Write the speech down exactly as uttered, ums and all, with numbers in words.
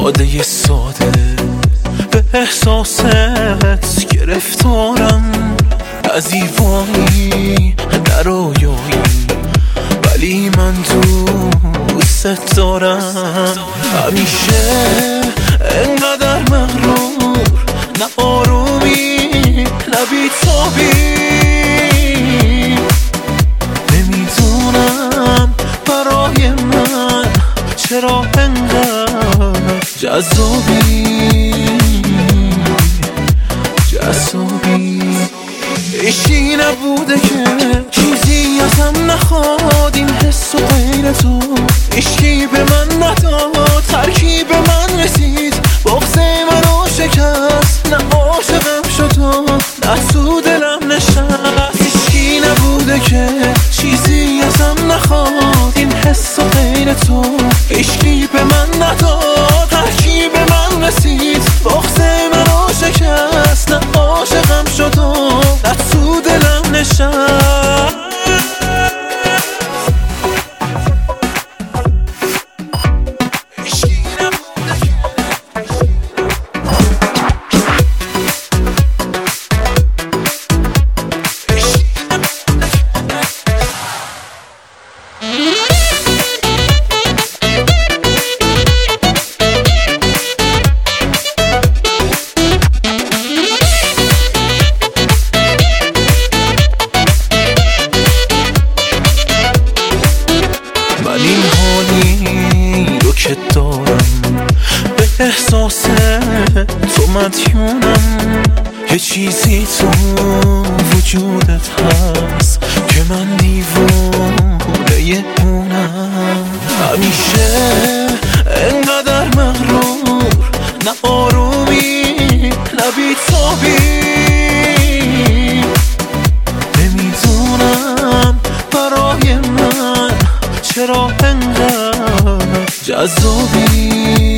ساده ساده به احساست گرفتارم، از ایوانی در رویایی ولی من دوست دارم. همیشه انقدر مغرور، نه آرومی نه بی‌تابی، نمیدونم برای من چرا انقدر جذابی جذابی. عشقی نبوده که چیزی ازم نخواد، این حس و غیر تو عشقی به من نداد، ترکیب من رسید بغض منو شکست، نه عاشقم شد و نه تو دلم نشست. عشقی نبوده که چیزی ازم نخواد، این حس و غیر تو عشقی به من نداد، ترکیب من رسید بغض منو شکست، نه عاشقم شد و نه تو دلم نشست. این حالی رو که دارم به احساس تو مدیونم، یه چیزی تو وجودت هست که من دیوانه اونم. همیشه انقدر مغرور، نه آرومی نه بی‌تابی، نمیدونم برای من چرا انقدر جذابی